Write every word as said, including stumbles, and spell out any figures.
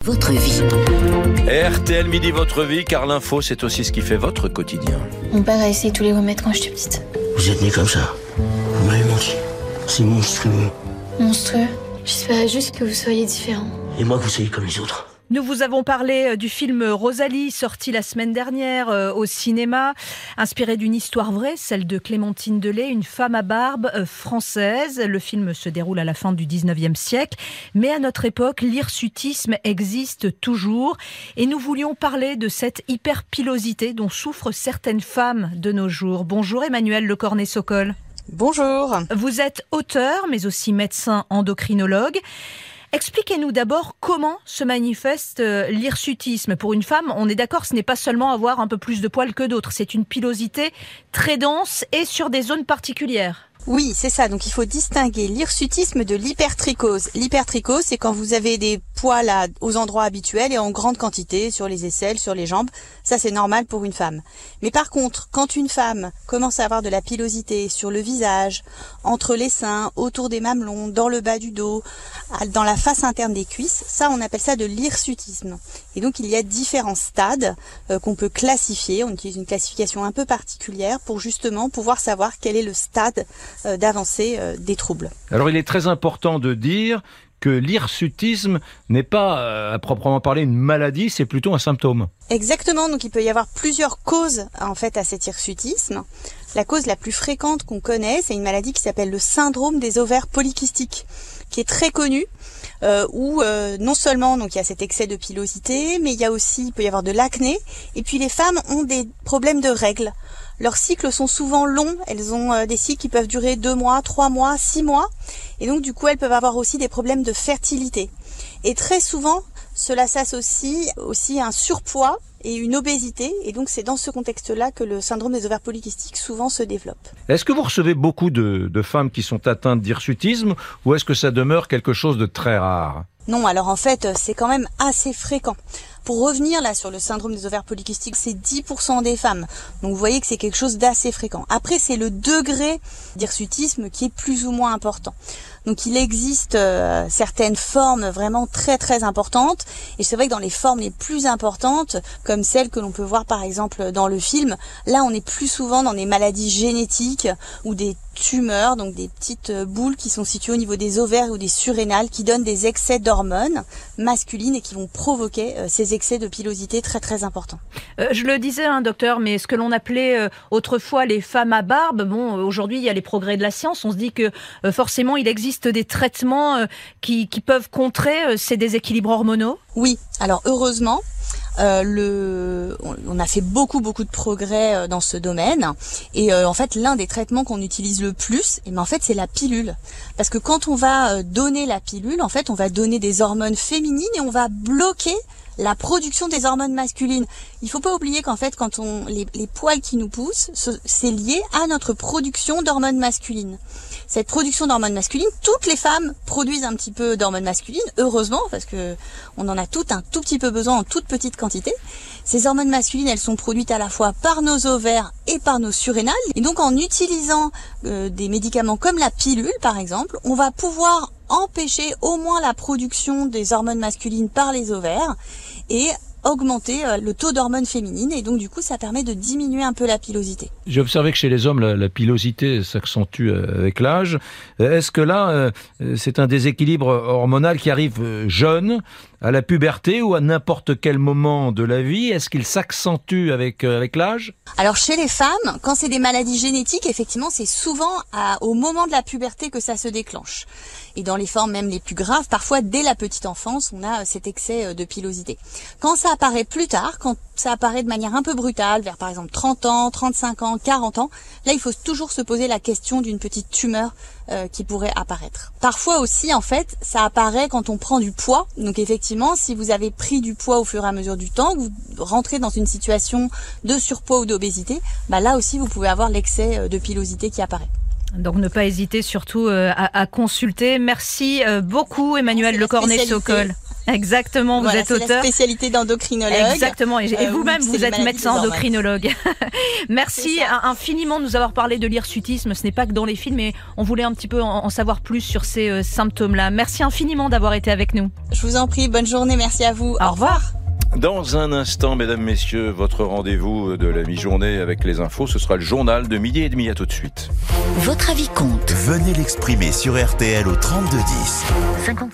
Votre vie. R T L Midi Votre Vie, car l'info, c'est aussi ce qui fait votre quotidien. Mon père a essayé tous les remèdes quand j'étais petite. Vous êtes né comme ça. Vous m'avez menti. C'est monstrueux. Monstrueux. J'espérais juste que vous soyez différent. Et moi que vous soyez comme les autres. Nous vous avons parlé du film Rosalie, sorti la semaine dernière euh, au cinéma, inspiré d'une histoire vraie, celle de Clémentine Delay, une femme à barbe euh, française. Le film se déroule à la fin du dix-neuvième siècle, mais à notre époque, l'hirsutisme existe toujours. Et nous voulions parler de cette hyperpilosité dont souffrent certaines femmes de nos jours. Bonjour Emmanuel Le Cornet-Socol. Bonjour. Vous êtes auteur, mais aussi médecin endocrinologue. Expliquez-nous d'abord comment se manifeste l'hirsutisme. Pour une femme, on est d'accord, ce n'est pas seulement avoir un peu plus de poils que d'autres, c'est une pilosité très dense et sur des zones particulières. Oui, c'est ça. Donc il faut distinguer l'hirsutisme de l'hypertrichose. L'hypertrichose, c'est quand vous avez des poils à, aux endroits habituels et en grande quantité, sur les aisselles, sur les jambes. Ça, c'est normal pour une femme. Mais par contre, quand une femme commence à avoir de la pilosité sur le visage, entre les seins, autour des mamelons, dans le bas du dos, dans la face interne des cuisses, ça, on appelle ça de l'hirsutisme. Et donc il y a différents stades euh, qu'on peut classifier. On utilise une classification un peu particulière pour justement pouvoir savoir quel est le stade d'avancée des troubles. Alors il est très important de dire que l'hirsutisme n'est pas euh, à proprement parler une maladie, c'est plutôt un symptôme. Exactement, donc il peut y avoir plusieurs causes en fait à cet hirsutisme. La cause la plus fréquente qu'on connaît, c'est une maladie qui s'appelle le syndrome des ovaires polykystiques, qui est très connu, euh, où euh, non seulement donc il y a cet excès de pilosité, mais il y a aussi il peut y avoir de l'acné, et puis les femmes ont des problèmes de règles. Leurs cycles sont souvent longs, elles ont euh, des cycles qui peuvent durer deux mois, trois mois, six mois, et donc du coup elles peuvent avoir aussi des problèmes de fertilité. Et très souvent, cela s'associe aussi à un surpoids et une obésité, et donc c'est dans ce contexte-là que le syndrome des ovaires polykystiques souvent se développe. Est-ce que vous recevez beaucoup de, de femmes qui sont atteintes d'hirsutisme, ou est-ce que ça demeure quelque chose de très rare ? Non, alors en fait, c'est quand même assez fréquent. Pour revenir là sur le syndrome des ovaires polykystiques, c'est dix pour cent des femmes. Donc vous voyez que c'est quelque chose d'assez fréquent. Après, c'est le degré d'hirsutisme qui est plus ou moins important. Donc il existe euh, certaines formes vraiment très très importantes. Et c'est vrai que dans les formes les plus importantes, comme celles que l'on peut voir par exemple dans le film, là on est plus souvent dans des maladies génétiques ou des tumeurs, donc des petites boules qui sont situées au niveau des ovaires ou des surrénales, qui donnent des excès d'hormones masculines et qui vont provoquer euh, ces excès de pilosité très très importants. Euh, je le disais, hein, docteur, mais ce que l'on appelait euh, autrefois les femmes à barbe, bon, aujourd'hui il y a les progrès de la science, on se dit que euh, forcément il existe des traitements euh, qui, qui peuvent contrer euh, ces déséquilibres hormonaux ? Oui, alors heureusement, euh, le, on a fait beaucoup beaucoup de progrès euh, dans ce domaine, et euh, en fait l'un des traitements qu'on utilise le plus, et ben en fait c'est la pilule, parce que quand on va euh, donner la pilule, en fait on va donner des hormones féminines et on va bloquer la production des hormones masculines. Il faut pas oublier qu'en fait, quand on les, les poils qui nous poussent, c'est lié à notre production d'hormones masculines. Cette production d'hormones masculines, toutes les femmes produisent un petit peu d'hormones masculines, heureusement, parce que on en a toutes un tout petit peu besoin en toute petite quantité. Ces hormones masculines, elles sont produites à la fois par nos ovaires et par nos surrénales. Et donc, en utilisant euh, des médicaments comme la pilule, par exemple, on va pouvoir empêcher au moins la production des hormones masculines par les ovaires et augmenter le taux d'hormones féminines, et donc du coup ça permet de diminuer un peu la pilosité. J'ai observé que chez les hommes la, la pilosité s'accentue avec l'âge. Est-ce que là euh, c'est un déséquilibre hormonal qui arrive jeune, à la puberté ou à n'importe quel moment de la vie? Est-ce qu'il s'accentue avec, euh, avec l'âge? Alors chez les femmes, quand c'est des maladies génétiques, effectivement c'est souvent à, au moment de la puberté que ça se déclenche. Et dans les formes même les plus graves, parfois dès la petite enfance, on a cet excès de pilosité. Quand ça apparaît plus tard, quand ça apparaît de manière un peu brutale, vers par exemple trente ans, trente-cinq ans, quarante ans, là il faut toujours se poser la question d'une petite tumeur euh, qui pourrait apparaître. Parfois aussi, en fait, ça apparaît quand on prend du poids. Donc effectivement, si vous avez pris du poids au fur et à mesure du temps, que vous rentrez dans une situation de surpoids ou d'obésité, bah là aussi vous pouvez avoir l'excès de pilosité qui apparaît. Donc ne pas hésiter surtout euh, à, à consulter. Merci euh, beaucoup Emmanuel Le Cornet-Socol. Exactement, vous voilà, êtes c'est auteur. la spécialité d'endocrinologue. Exactement, et, et Euh, vous-même, oui, vous c'est les êtes maladies médecin des hormones. endocrinologue. Merci C'est ça. infiniment de nous avoir parlé de l'hirsutisme. Ce n'est pas que dans les films, mais on voulait un petit peu en, en savoir plus sur ces euh, symptômes-là. Merci infiniment d'avoir été avec nous. Je vous en prie, bonne journée, merci à vous. Au revoir. Dans un instant, mesdames, messieurs, votre rendez-vous de la mi-journée avec les infos, ce sera le journal de midi et demi. À tout de suite. Votre avis compte. Venez l'exprimer sur R T L au trente-deux dix.